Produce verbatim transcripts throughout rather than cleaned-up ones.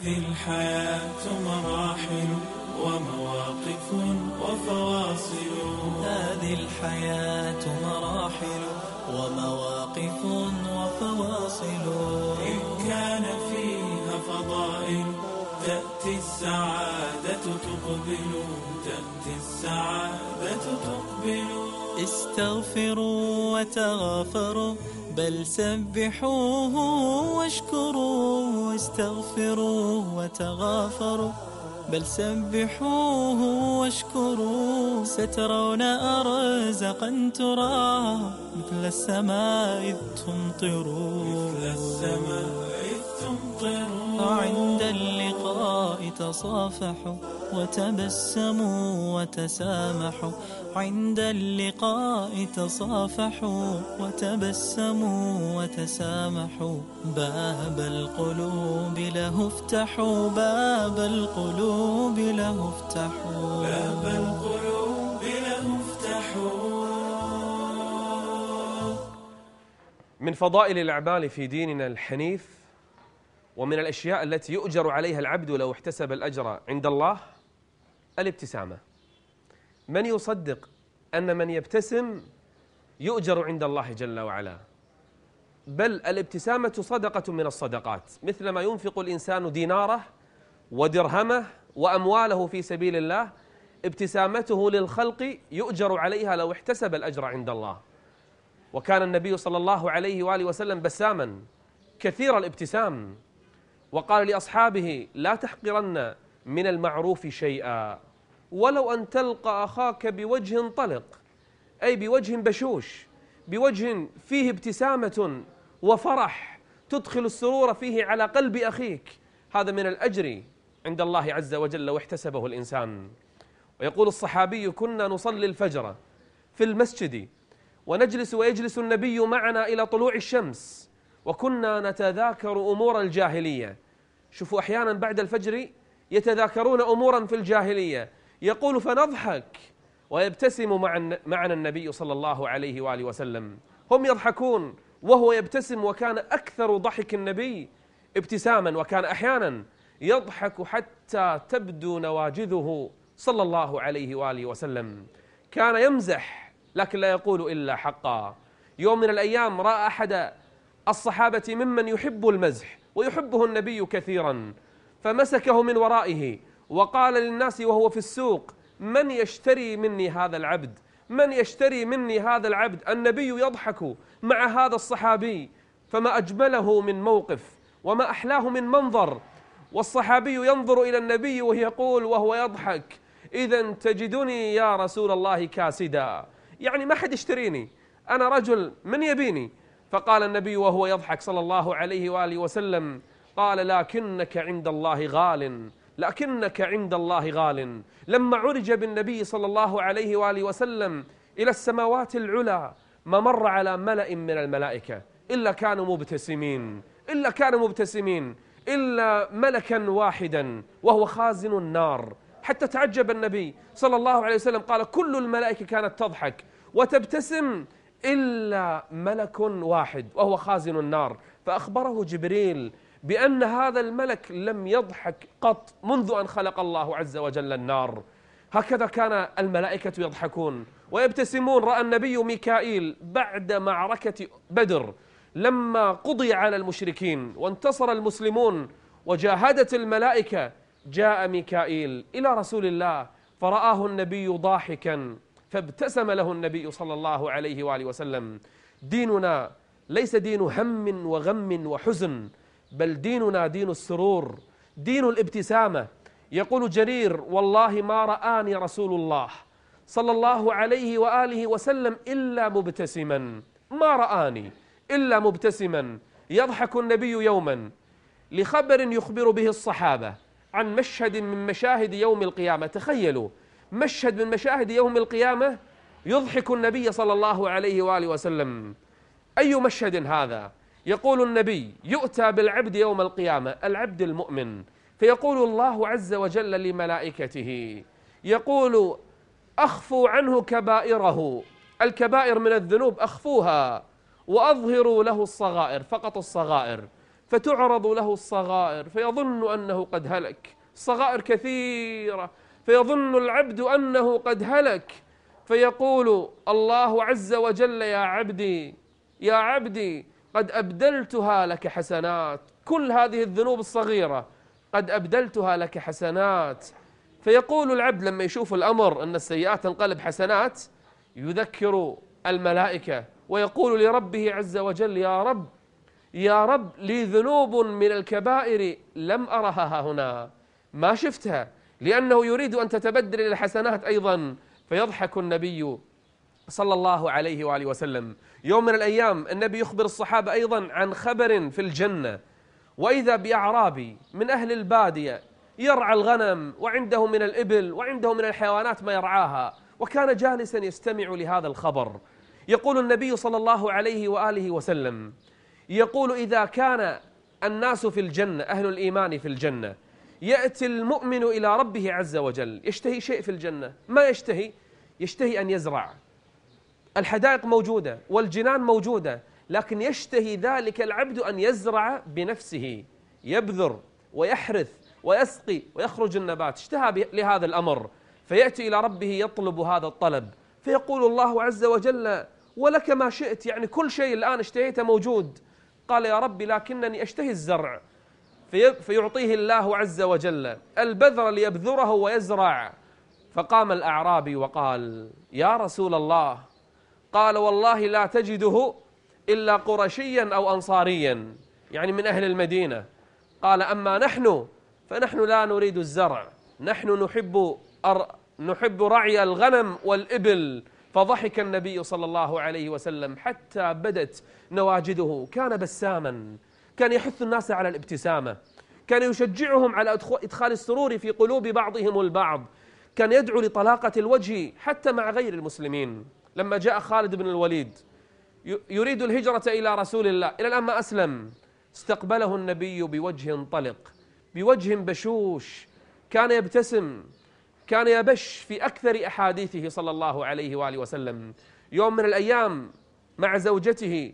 هذه الحياة مراحل ومواقف وفواصل هذه الحياة مراحل ومواقف وفواصل إن كان فيها فضائل تأتي السعادة تقبل تأتي السعادة تقبل استغفروا وتغافروا بل سبحوه واشكروا استغفروا وتغافروا بل سبحوه واشكروا سترون أرزقا ترى مثل السماء إذ تمطر مثل السماء إذ تمطر عند اللقاء تصافحوا وتبسموا وتسامحوا عند اللقاء تصافحوا وتبسموا وتسامحوا باب القلوب له افتحوا باب القلوب له افتحوا باب القلوب له افتحوا. من فضائل الأعمال في ديننا الحنيف ومن الأشياء التي يؤجر عليها العبد لو احتسب الأجر عند الله الابتسامة. من يصدق أن من يبتسم يؤجر عند الله جل وعلا؟ بل الابتسامة صدقة من الصدقات، مثلما ينفق الإنسان ديناره ودرهمه وأمواله في سبيل الله، ابتسامته للخلق يؤجر عليها لو احتسب الأجر عند الله. وكان النبي صلى الله عليه وآله وسلم بساما كثير الابتسام، وقال لأصحابه: لا تحقرن من المعروف شيئا ولو أن تلقى أخاك بوجه طلق، أي بوجه بشوش، بوجه فيه ابتسامة وفرح تدخل السرور فيه على قلب أخيك، هذا من الأجر عند الله عز وجل لو احتسبه الإنسان. ويقول الصحابي: كنا نصلي الفجر في المسجد ونجلس ويجلس النبي معنا إلى طلوع الشمس، وكنا نتذاكر أمور الجاهلية. شوفوا أحيانا بعد الفجر يتذاكرون أمورا في الجاهلية، يقول: فنضحك ويبتسم معنا النبي صلى الله عليه وآله وسلم. هم يضحكون وهو يبتسم، وكان أكثر ضحك النبي ابتساما، وكان أحيانا يضحك حتى تبدو نواجذه صلى الله عليه وآله وسلم. كان يمزح لكن لا يقول إلا حقا. يوم من الأيام رأى أحد الصحابة ممن يحب المزح ويحبه النبي كثيرا، فمسكه من ورائه وقال للناس وهو في السوق: من يشتري مني هذا العبد؟ من يشتري مني هذا العبد؟ النبي يضحك مع هذا الصحابي، فما أجمله من موقف وما أحلاه من منظر. والصحابي ينظر إلى النبي ويقول وهو يضحك: إذا تجدني يا رسول الله كاسدا، يعني ما حد يشتريني، أنا رجل من يبيني؟ فقال النبي وهو يضحك صلى الله عليه وآله وسلم، قال: لكنك عند الله غال، لكنك عند الله غال. لما عرج بالنبي صلى الله عليه وآله وسلم إلى السماوات العلى ما مر على ملأ من الملائكة إلا كانوا مبتسمين، إلا كانوا مبتسمين إلا ملكا واحدا وهو خازن النار. حتى تعجب النبي صلى الله عليه وسلم، قال: كل الملائكة كانت تضحك وتبتسم إلا ملك واحد وهو خازن النار. فأخبره جبريل بأن هذا الملك لم يضحك قط منذ أن خلق الله عز وجل النار. هكذا كان الملائكة يضحكون ويبتسمون. رأى النبي ميكائيل بعد معركة بدر لما قضي على المشركين وانتصر المسلمون وجاهدت الملائكة، جاء ميكائيل إلى رسول الله فرآه النبي ضاحكا فابتسم له النبي صلى الله عليه وآله وسلم. ديننا ليس دين هم وغم وحزن، بل ديننا دين السرور، دين الابتسامة. يقول جرير: والله ما رآني رسول الله صلى الله عليه وآله وسلم إلا مبتسما، ما رآني إلا مبتسما. يضحك النبي يوما لخبر يخبر به الصحابة عن مشهد من مشاهد يوم القيامة. تخيلوا مشهد من مشاهد يوم القيامة يضحك النبي صلى الله عليه وآله وسلم. أي مشهد هذا؟ يقول النبي: يؤتى بالعبد يوم القيامة، العبد المؤمن، فيقول الله عز وجل لملائكته، يقول: أخفوا عنه كبائره، الكبائر من الذنوب أخفوها، وأظهروا له الصغائر، فقط الصغائر. فتعرض له الصغائر فيظن أنه قد هلك، الصغائر كثيرة، فيظن العبد أنه قد هلك، فيقول الله عز وجل يا عبدي يا عبدي قد أبدلتها لك حسنات، كل هذه الذنوب الصغيرة قد أبدلتها لك حسنات. فيقول العبد لما يشوف الأمر أن السيئات تنقلب حسنات يذكر الملائكة ويقول لربه عز وجل يا رب يا رب لي ذنوب من الكبائر لم أرها هنا، ما شفتها، لأنه يريد أن تتبدل إلى الحسنات أيضا. فيضحك النبي صلى الله عليه وآله وسلم. يوم من الأيام النبي يخبر الصحابة أيضا عن خبر في الجنة، وإذا بأعرابي من أهل البادية يرعى الغنم وعنده من الإبل وعنده من الحيوانات ما يرعاها، وكان جالسا يستمع لهذا الخبر. يقول النبي صلى الله عليه وآله وسلم يقول إذا كان الناس في الجنة أهل الإيمان في الجنة يأتي المؤمن إلى ربه عز وجل يشتهي شيء في الجنة، ما يشتهي؟ يشتهي أن يزرع، الحدائق موجودة والجنان موجودة، لكن يشتهي ذلك العبد أن يزرع بنفسه، يبذر ويحرث ويسقي ويخرج النبات، اشتهى لهذا الأمر، فيأتي إلى ربه يطلب هذا الطلب، فيقول الله عز وجل ولك ما شئت، يعني كل شيء الآن اشتهيته موجود. قال يا ربي لكنني أشتهي الزرع، في فيعطيه الله عز وجل البذر ليبذره ويزرع. فقام الأعرابي وقال يا رسول الله، قال والله لا تجده إلا قرشيا أو أنصاريا، يعني من أهل المدينة. قال أما نحن فنحن لا نريد الزرع، نحن نحب أر... نحب رعي الغنم والإبل. فضحك النبي صلى الله عليه وسلم حتى بدت نواجده، كان بساما، كان يحث الناس على الابتسامة، كان يشجعهم على إدخال السرور في قلوب بعضهم البعض، كان يدعو لطلاقة الوجه حتى مع غير المسلمين. لما جاء خالد بن الوليد يريد الهجرة إلى رسول الله، إلى الآن ما أسلم، استقبله النبي بوجه طلق، بوجه بشوش، كان يبتسم، كان يبش في أكثر أحاديثه صلى الله عليه وآله وسلم. يوم من الأيام مع زوجته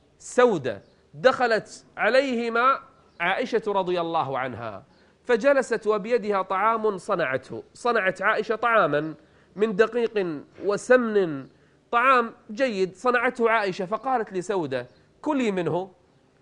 سودة دخلت عليهما عائشة رضي الله عنها، فجلست وبيدها طعام صنعته، صنعت عائشة طعاما من دقيق وسمن، طعام جيد صنعته عائشة، فقالت لسودة كلي منه،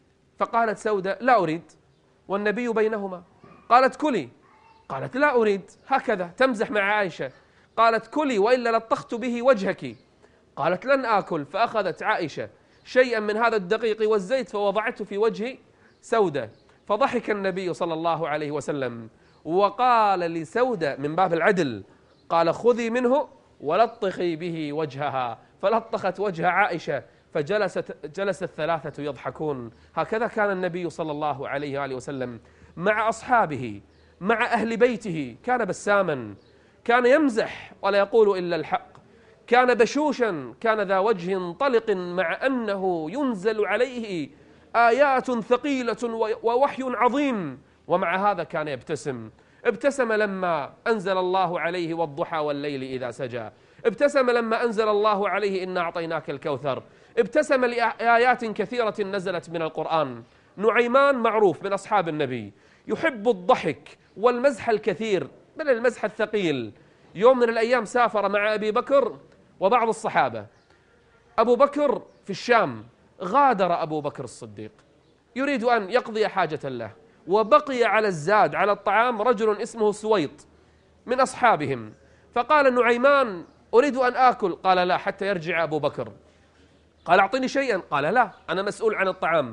فقالت سودة لا أريد، والنبي بينهما، قالت كلي، قالت لا أريد، هكذا تمزح مع عائشة، قالت كلي وإلا لطخت به وجهك، قالت لن آكل، فأخذت عائشة شيئا من هذا الدقيق والزيت فوضعته في وجه سودة، فضحك النبي صلى الله عليه وسلم وقال لسودة من باب العدل، قال خذي منه ولطخي به وجهها، فلطخت وجه عائشة، فجلست جلس الثلاثة يضحكون. هكذا كان النبي صلى الله عليه وآله وسلم مع أصحابه، مع أهل بيته، كان بساما، كان يمزح ولا يقول إلا الحق، كان بشوشا، كان ذا وجه طلق، مع أنه ينزل عليه آيات ثقيلة ووحي عظيم، ومع هذا كان يبتسم. ابتسم لما أنزل الله عليه والضحى والليل إذا سجى، ابتسم لما أنزل الله عليه إنا أعطيناك الكوثر، ابتسم لآيات كثيرة نزلت من القرآن. نعيمان معروف من أصحاب النبي يحب الضحك والمزح الكثير بل المزح الثقيل. يوم من الأيام سافر مع أبي بكر وبعض الصحابة، أبو بكر في الشام، غادر أبو بكر الصديق يريد أن يقضي حاجة له، وبقي على الزاد على الطعام رجل اسمه سويط من أصحابهم، فقال نعيمان أريد أن آكل، قال لا حتى يرجع أبو بكر، قال أعطني شيئا، قال لا أنا مسؤول عن الطعام.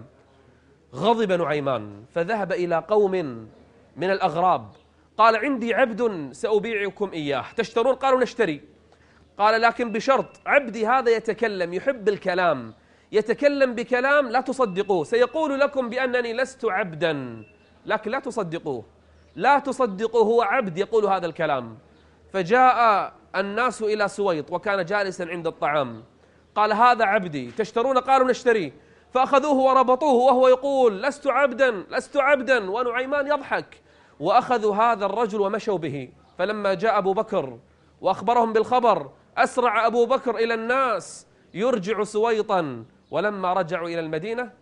غضب نعيمان فذهب إلى قوم من الأغراب، قال عندي عبد سأبيعكم إياه تشترون؟ قالوا نشتري، قال لكن بشرط، عبدي هذا يتكلم، يحب الكلام، يتكلم بكلام لا تصدقوه، سيقول لكم بأنني لست عبدا، لكن لا تصدقوه، لا تصدقوه، هو عبد يقول هذا الكلام. فجاء الناس إلى سويط وكان جالسا عند الطعام، قال هذا عبدي تشترون؟ قالوا نشتري، فأخذوه وربطوه وهو يقول لست عبدا لست عبدا، ونعيمان يضحك، وأخذوا هذا الرجل ومشوا به. فلما جاء أبو بكر وأخبرهم بالخبر أسرع أبو بكر إلى الناس يرجع سويطا، ولما رجعوا إلى المدينة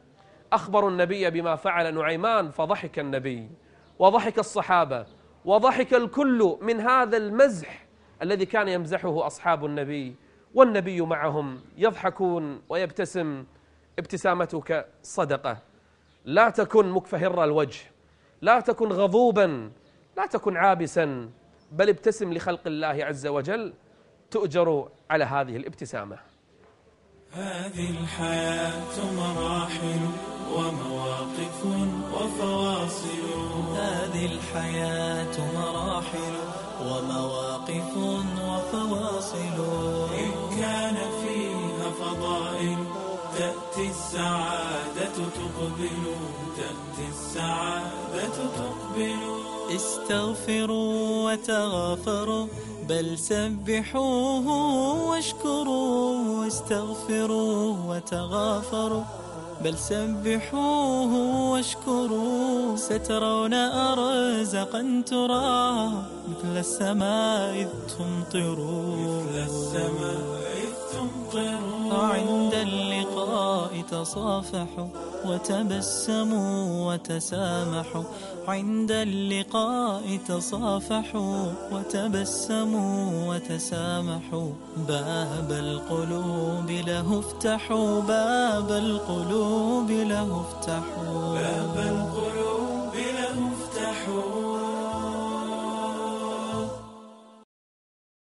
أخبروا النبي بما فعل نعيمان فضحك النبي وضحك الصحابة وضحك الكل من هذا المزح الذي كان يمزحه أصحاب النبي، والنبي معهم يضحكون ويبتسم. ابتسامتك صدقة، لا تكن مكفهر الوجه، لا تكن غضوبا، لا تكن عابسا، بل ابتسم لخلق الله عز وجل تؤجر على هذه الابتسامة. هذه الحياة مراحل ومواقف وفواصل، هذه الحياة مراحل ومواقف وفواصل، إن كان فيها فضائل تأتي السعادة تقبل، تأتي السعادة تقبل. استغفروا وتغافروا بل سبحوه واشكروا، استغفروا وتغافروا بل سبحوه واشكروا، سترون أرزقا ترى مثل السماء إذ تمطروا، مثل السماء إذ تمطروا. عند اللقاء تصافحوا وتبسموا وتسامحوا، عند اللقاء تصافحوا وتبسموا وتسامحوا، باب القلوب له افتحوا، باب القلوب له افتحوا، باب القلوب له افتحوا.